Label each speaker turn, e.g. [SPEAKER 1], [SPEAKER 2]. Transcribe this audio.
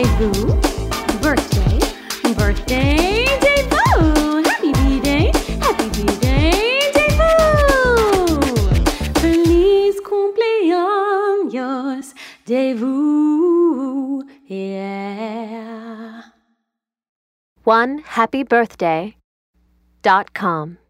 [SPEAKER 1] Devu. Birthday, birthday, Devu. Happy B-Day, Devu. Feliz cumpleaños, Devu. Yeah.
[SPEAKER 2] OneHappyBirthday.com